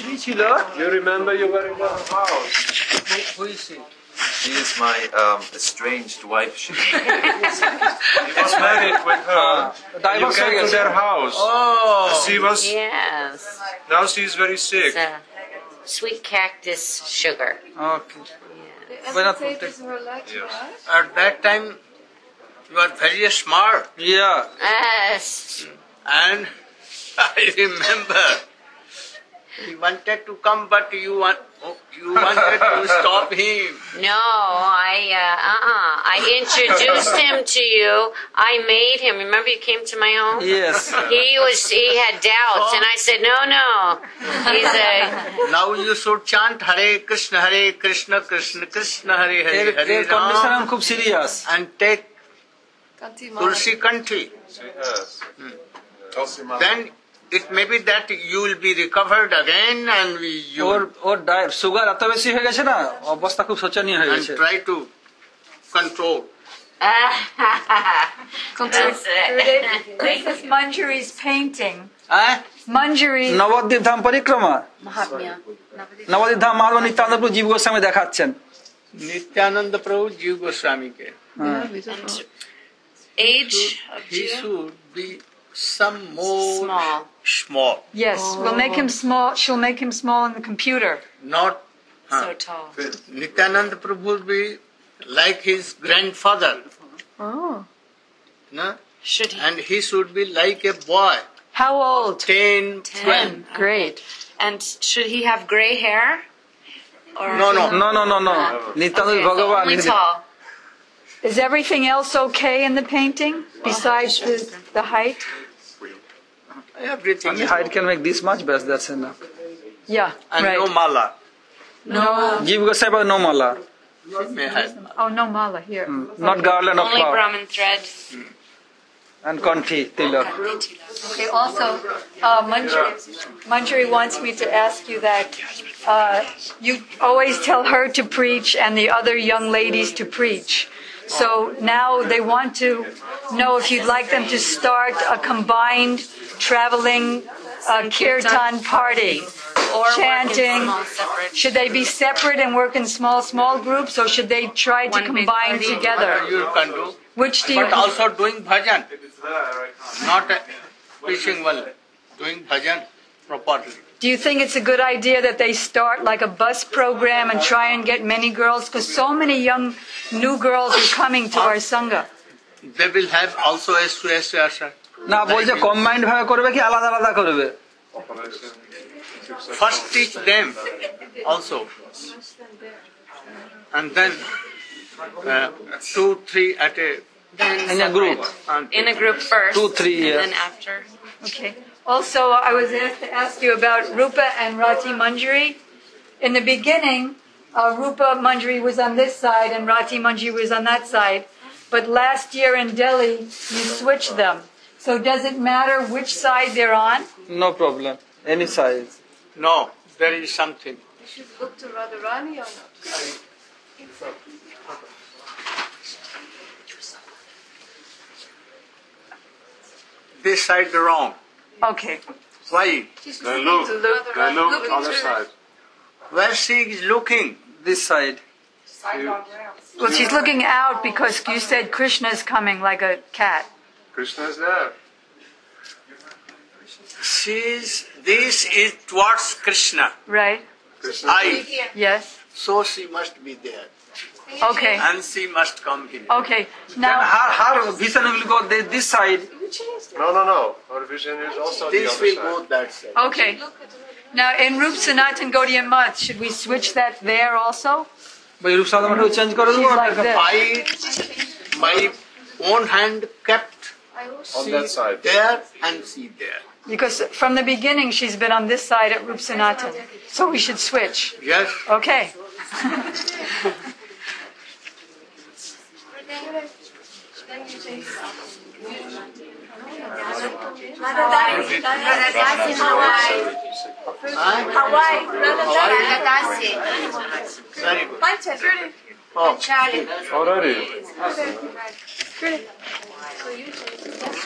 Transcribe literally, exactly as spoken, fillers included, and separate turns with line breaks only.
স্ত্রী ছিল।
You remember you were in her house.
Who is she?
She is my um, estranged wife. She
It's married with her. You
Divorce
came to their house.
Oh.
She was.
Yes.
Now she is very sick.
It's a sweet cactus sugar.
Okay.
Yeah.
Why not
Potatoes were like
Yes.
that.
At that time, you are very smart. Yeah.
Yes.
And I remember he wanted to come, but you want oh, you wanted to stop him.
No, I uh, uh-uh. I introduced him to you. I made him. Remember you came to my home?
Yes.
He was he had doubts and I said, "No, no." He's a
Now you should chant Hare Krishna, Hare Krishna, Krishna Krishna, Hare Hare, Hare
condition
Ram,
খুব serious
and take
Kanti
Tulsi Kanti.
She has. Tulsi Mala.
Then it may be that you will be recovered again, and we, you
ওর ওর sugar এত বেশি হয়ে গেছে না, অবস্থা খুব শোচনীয় হয়ে
and
গেছে।
try to control.
That's it.
This is Manjari's painting.
Eh?
Manjari.
Nabadwip ধাম পরিক্রমা,
Mahatmya.
নবদ্বীপ ধাম মাধব নিত্যানন্দ জীব গোস্বামী দেখাচ্ছেন।
Nityananda Prabhu Jiva Goswami ke.
Age of
He
Jiva?
should be some more
Small.
small,
Yes, we'll make him small. She'll make him small in the computer.
not
So tall.
Nityananda Prabhu will be like his grandfather,
Oh.
no?
Should he?
And he should be like a boy,
How old?
ten, twelve.
Great.
And should he have gray hair? Or
No, no.
No, no, no, no. Nityananda
Okay, so
ভগবান
only tall.
Is everything else okay in the painting besides the, the height?
Everything.
Only
is
height can make this much best, that's enough.
Yeah,
and
right.
no mala.
No.
জীব Goswami but no mala,
May have.
Oh, no mala here.
not garland of
Only
flower
Brahmin thread.
and kanthi tilak.
Okay, also, uh, Manjari, Manjari wants me to ask you that uh, you always tell her to preach and the other young ladies to preach. So now they want to know if you'd like them to start a combined traveling uh, kirtan party.
Or
Chanting.
work in small separate.
Should they be separate and work in small, small groups, or should they try to
One big
combine
party.
together?
You can do.
Which do you?
But also doing bhajan, not uh, preaching well, doing bhajan properly.
Do you think it's a good idea that they start like a bus program and try and get many girls? Because so many young new girls are coming to our sangha.
They will have also S two S Asha.
না বলছে combined ভাবে করবে কি আলাদা আলাদা করবে?
First teach them also, and then uh, two, three at a.
Then
In a group.
separate. In a group first.
Two, three,
And
yeah.
then after.
Okay. Also, I was asked to ask you about Rupa and Rati Manjari. In the beginning, uh, Rupa Manjari was on this side and Rati Manjari was on that side. But last year in Delhi, you switched them. So does it matter which side they're on?
No problem, any size.
No, there is something.
You should look to Radharani or not.
This side wrong.
Okay.
Why?
Then look. Then look other side.
Where she is looking?
This side.
Well, she's looking out because you said Krishna is coming like a cat.
Krishna is there.
She's. This is towards Krishna.
Right?
Krishna.
I.
Yes.
So she must be there,
Okay.
and she must come here.
Okay.
Then
Now,
her her vision will go this, this side.
No, no, no. Our vision is also the
This
other
will
side.
go that side.
okay. Now, in Rup Sanatan Gaudiya Math, should we switch that there also?
ভাই রূপসাদা মঠে change করে দেবো
She's like this.
I, my own hand kept
On that side.
there and she there.
Because from the beginning, she's been on this side at Rup Sanatan. So we should switch.
Yes.
Okay.
Hawaii. Very good. Oh.
Already.